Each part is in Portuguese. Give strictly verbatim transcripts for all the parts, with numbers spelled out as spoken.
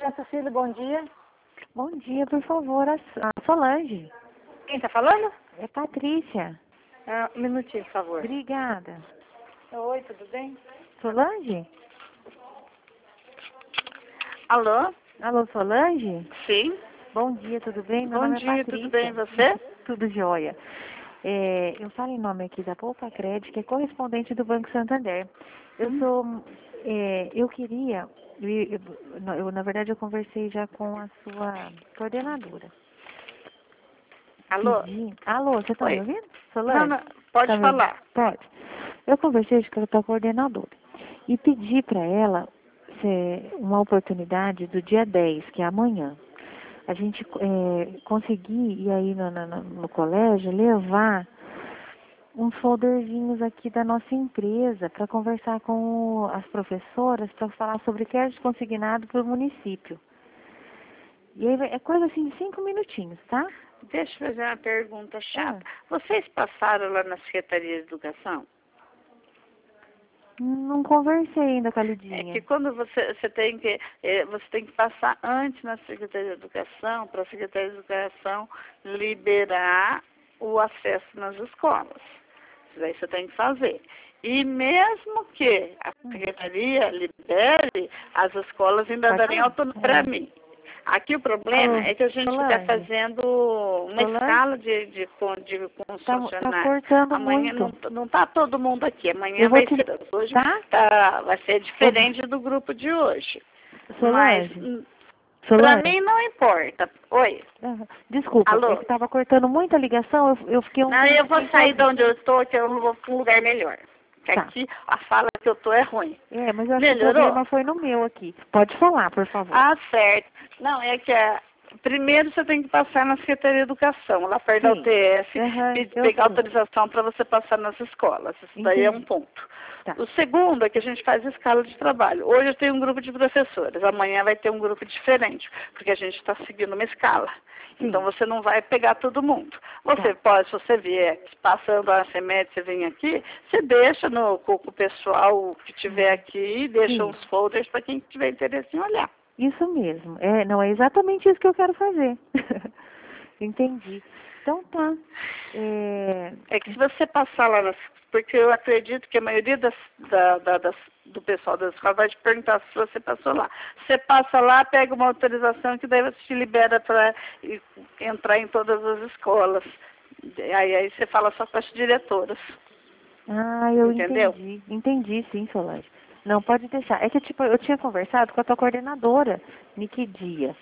Dona Cecília, bom dia. Bom dia, por favor, a a Solange. Quem está falando? É Patrícia. Ah, um minutinho, por favor. Obrigada. Oi, tudo bem? Solange? Alô? Alô, Solange? Sim. Bom dia, tudo bem? Meu Bom nome é dia, Patrícia. tudo bem e você? Tudo jóia. É, eu falo em nome aqui da Poupa Crédito, que é correspondente do Banco Santander. Eu Hum. sou, é, eu queria, eu, eu, eu, na verdade eu conversei já com a sua coordenadora. Alô? Pedi, alô, você está me Oi. ouvindo? Não, Solange? não, pode Tá me ouvindo? falar. Pode. Eu conversei com a tua coordenadora e pedi para ela se, uma oportunidade do dia dez, que é amanhã. A gente é, conseguir ir aí no, no, no colégio, levar uns folderzinhos aqui da nossa empresa para conversar com as professoras para falar sobre crédito consignado para o município. E aí é coisa assim de cinco minutinhos, tá? Deixa eu fazer uma pergunta chata. Ah. Vocês passaram lá na Secretaria de Educação? Não conversei ainda com a É Lidinha. que quando você, você tem que eh, você tem que passar antes na Secretaria de Educação, para a Secretaria de Educação liberar o acesso nas escolas. Isso aí você tem que fazer. E mesmo que a Secretaria libere, as escolas ainda Pode darem falar? autonomia para mim. Aqui o problema Alô, é que a gente está Solange? fazendo uma Solange? escala de, de, con- de Tá, tá funcionários. cortando Amanhã muito. não, não tá todo mundo aqui, amanhã Eu vou vai te... ser. Hoje Tá? tá, vai ser Eu- diferente do grupo de hoje. Mas Solange? para Solange? mim não importa. Oi, Ah, desculpa, é alô? que tava cortando muita ligação, eu, eu fiquei um Não, tempo eu vou sem te sair de ouvir. onde eu estou, que eu não vou para um lugar melhor. Que Tá. aqui a fala que eu tô é ruim. É, mas eu acho que o Melhorou? problema foi no meu aqui. Pode falar, por favor. Ah, certo. Não, é que é, primeiro você tem que passar na Secretaria de Educação, lá perto da Sim. U T S, Aham, e eu pegar sei. autorização para você passar nas escolas. Isso daí é um Entendi. ponto. Tá. O segundo é que a gente faz escala de trabalho. Hoje eu tenho um grupo de professores, amanhã vai ter um grupo diferente, porque a gente está seguindo uma escala. Sim. Então você não vai pegar todo mundo. Você Tá. pode, se você vier passando a SEMED, você vem aqui, você deixa no, com, com o pessoal que estiver aqui, deixa Sim. uns folders para quem tiver interesse em olhar. Isso mesmo. É, não, é exatamente isso que eu quero fazer. Entendi. Então tá. É... É que se você passar lá, nas, porque eu acredito que a maioria das, da, da, das, do pessoal da escola vai te perguntar se você passou lá. Você passa lá, pega uma autorização que daí você te libera para entrar em todas as escolas. Aí, aí você fala só com as diretoras. Ah, eu Entendeu? entendi. Entendi, sim, Solange. Não, pode deixar. É que, tipo, eu tinha conversado com a tua coordenadora. Em que dia?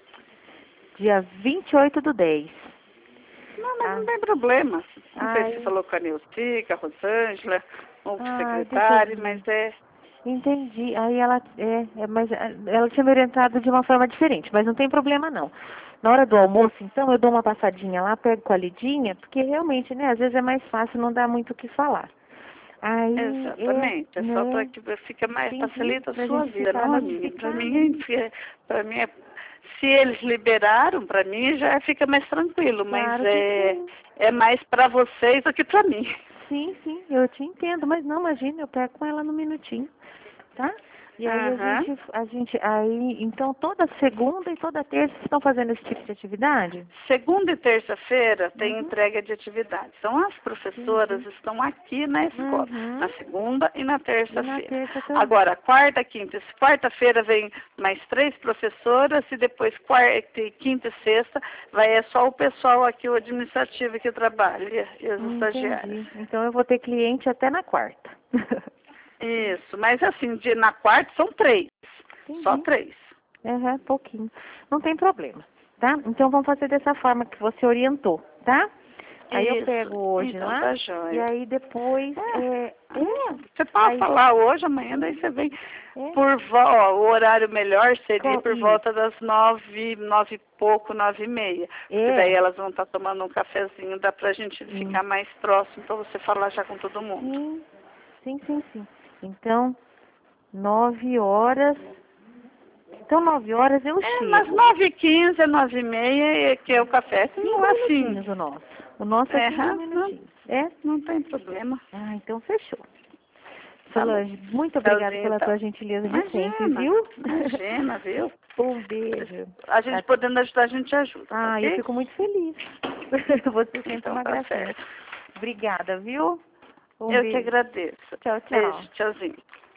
Dia vinte e oito do dez. Não, mas Ah. não tem problema. Não sei se Ai. você falou com a Nilce, com a Rosângela, ou com o Ai, deixa eu secretário, ver. mas é... Entendi. Aí ela, é, é, mas ah, ela tinha me orientado de uma forma diferente, mas não tem problema não. Na hora do almoço, então, eu dou uma passadinha lá, pego com a Lidinha, porque realmente, né, às vezes é mais fácil, não dá muito o que falar. Aí, é, Exatamente, é só para né, que fica mais, entendi, facilita a pra sua gente vida, ficar não a minha. Para notificada. mim, para mim, é, se eles liberaram, para mim já fica mais tranquilo, mas Claro que é, sim. é mais para vocês do que para mim. Sim, sim, eu te entendo, mas não, imagina, eu pego com ela no minutinho, tá? E aí a Aham. gente, a gente, aí, então toda segunda e toda terça vocês estão fazendo esse tipo de atividade? Segunda e terça-feira tem Uhum. entrega de atividades. Então, as professoras Entendi. estão aqui na escola, Uhum. na segunda e na E na terça-feira. terça também. Agora, quarta, quinta, quarta-feira vem mais três professoras e depois quarta, quinta e sexta vai é só o pessoal aqui, o administrativo que trabalha e as estagiárias. Entendi. Então eu vou ter cliente até na quarta. Isso, mas assim, de, na quarta são três. Só Entendi. três. É, pouquinho. Não tem problema, tá? Então vamos fazer dessa forma que você orientou, tá? Aí eu Isso. pego hoje Então lá tá e joia. aí depois é, É, é, é, você pode aí falar hoje, amanhã, daí você vem. é, Por vo- ó, o horário melhor seria qual, por isso, volta das nove, nove e pouco, nove e meia. Porque daí é, elas vão estar tomando um cafezinho, dá pra gente sim, ficar mais próximo pra você falar já com todo mundo. sim, sim, sim, sim. Então nove horas, então nove horas eu É, nas chego. nove e quinze, nove e meia, que é o café. Não Cinco é assim. minutinhos o nosso. O nosso é É, cinco hã? não, minutinhos. É? não tem problema. Ah, então fechou. Tá bom. Solange, muito obrigada Tchauzinho, pela então. tua gentileza de sempre, Imagina, viu? imagina, viu? Um beijo. A gente podendo ajudar, a gente ajuda. Ah, okay? eu fico muito feliz. Você sempre Então, uma tá gracinha. certo. Obrigada, viu? Um Eu beijo. que agradeço. Tchau, tchau. Beijo, tchauzinho.